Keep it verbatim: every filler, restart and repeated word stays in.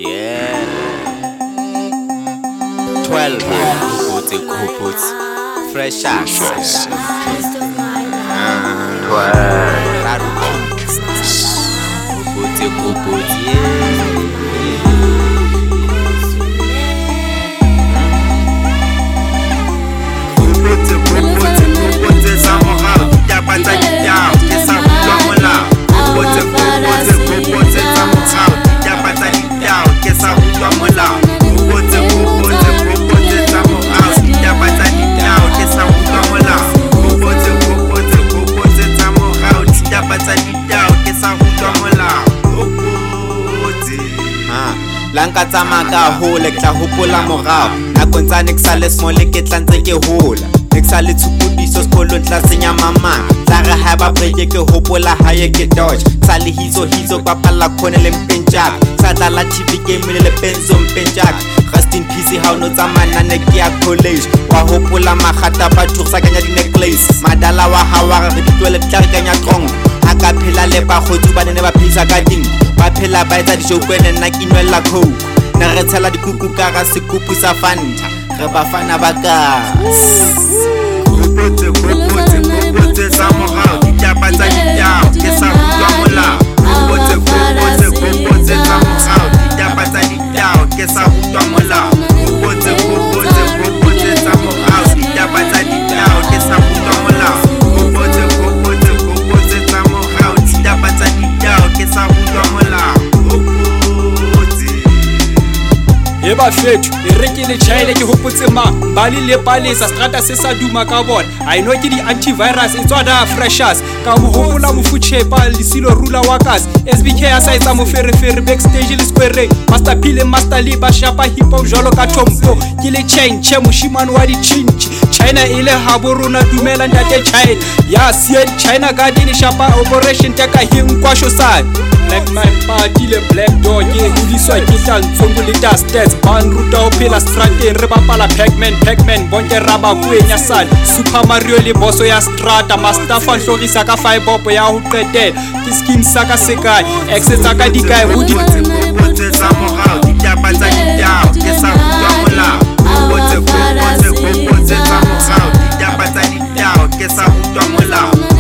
Yeah. twelve Kuputsi Kuputsi Fresh ass. twelve Kuputsi Kuputsi yeah. Kuputsi Kuputsi Kuputsi Samorao Diapata diao Kesa hutwa molao Kuputsi Kuputsi Kuputsi Samorao Diapata diao Kesa hutwa molao Kuputsi Kuputsi Kuputsi Samorao Diapata diao Kesa hutwa molao Kuputsi Kuputsi Kuputsi Samorao Diapata diao Kesa hutwa molao Kuputsi Lanka tsama ka hole ke tla hopola morao nakong tsa ne ke sa le small ke tla ntse ke hola ne ke sa le tshupodiso sekolong tla senya mamang tla re ha ba breke ke hopola haye ke dodge sa le hizo hizo kwa palla khone le mpentjaka sa tla la T V game le benzo mpentjaka rest in peace ha no tsamana ne ke ya college wa hopola magata ba thusa kanya di necklace madala wa hawa re ditwele tla kanya strong aka phela le ba khotsu ba ne ba phisa ka ding ba phela ba etsa dishokwane nna ke nwella coke na re tshela dikuku ka ga sekupu sa Fanta re ba fana ba ka Kuputsi Kuputsi Kuputsi Samorao Diapata diao ke sa hutwa molao Kuputsi Kuputsi Kuputsi Samorao Diapata diao ke sa hutwa molao Kuputsi Kuputsi Kuputsi Samorao Diapata diao ke sa hutwa molao Kuputsi Kuputsi Kuputsi Samorao Diapata diao ke sa hutwa molao Eba fethu e re ke le chaile ke hopotse ma bali le palesa strata se sa duma ka bona I know ke di antivirus e tswa da freshers ka mo hopola mo fuchepa le silo rula wakas S B K a sa etsa mo fere fere backstage le square master pile master le ba shapa hip hop jalo ka tompo ke le chain che moshimane wa di chinchi China ile habo rona dumela ntate China ya sie China ka di shapa operation taka hinkwasho sa Black man party le black dog ye hudiswa ke tantsongo le ta stats ban ruta o phela strateng re bapala Pac-Man Pac-Man bonke raba kwenya sala Super Mario le boso ya strata Mustafa hlorisa ka firebop ya ho qetela ke skin saka sekai exetsa ka dikai hudi Kuputsi Samorao Diapata diao ke sa hutwa molao Kuputsi Kuputsi Kuputsi Samorao Diapata diao ke sa hutwa molao